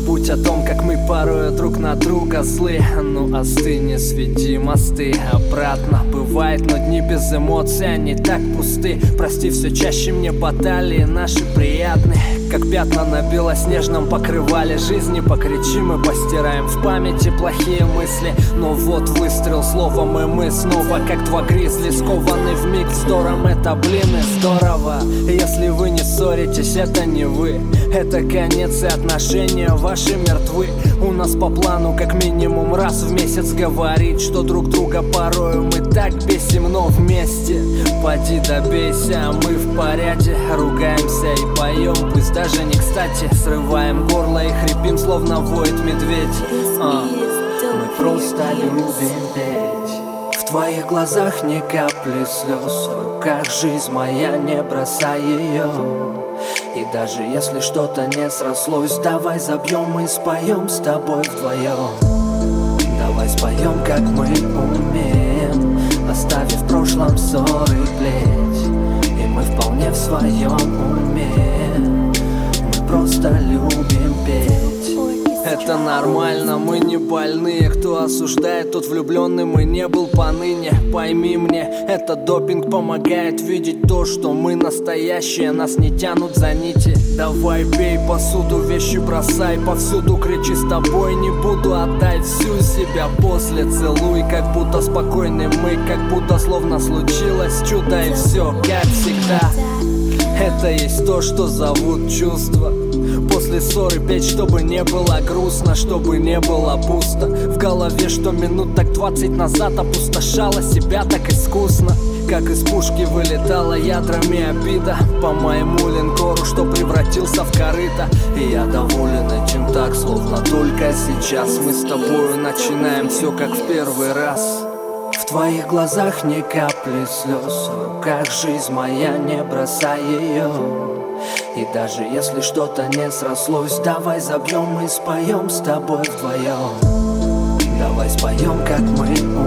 забудь о том, как мы порой друг на друга злы. Ну остынь, не свети мосты обратно. Бывает, но дни без эмоций, они так пусты. Прости, все чаще мне баталии наши приятны, как пятна на белоснежном покрывале жизни. Покричим и постираем в памяти плохие мысли. Но вот выстрел словом, и мы снова как два гризли, скованы вмиг вздором. Это, блин, и здорово. Если вы не ссоритесь, это не вы, это конец, и отношения ваши мертвы. У нас по плану как минимум раз в месяц говорить, что друг друга порою мы так бесим, но вместе. Поди добейся, мы в порядке, ругаемся и поем, пусть даже не кстати. Срываем горло и хрипим, словно воет медведь. Мы просто любим петь. В твоих глазах ни капли слез, в руках жизнь моя, не бросай ее. И даже если что-то не срослось, давай забьем и споем с тобой вдвоем. Давай споем, как мы умеем, оставив в прошлом ссоры плеть. И мы вполне в своем уме, мы просто любим петь. Это нормально, мы не больные. Кто осуждает, тот влюбленным и не был поныне. Пойми мне, этот допинг помогает видеть то, что мы настоящие, нас не тянут за нити. Давай бей посуду, вещи бросай, повсюду кричи с тобой не буду. Отдай всю себя, после целуй, как будто спокойны мы, как будто словно случилось чудо. И все, как всегда, это есть то, что зовут чувства. После ссоры петь, чтобы не было грустно, чтобы не было пусто в голове, что минут так 20 назад опустошала себя так искусно. Как из пушки вылетала ядрами обида по моему линкору, что превратился в корыто. И я доволен этим так, словно только сейчас мы с тобою начинаем все как в первый раз. В твоих глазах ни капли слез, в руках жизнь моя, не бросай ее. И даже если что-то не срослось, давай забьем и споем с тобой вдвоем. Давай споем, как мы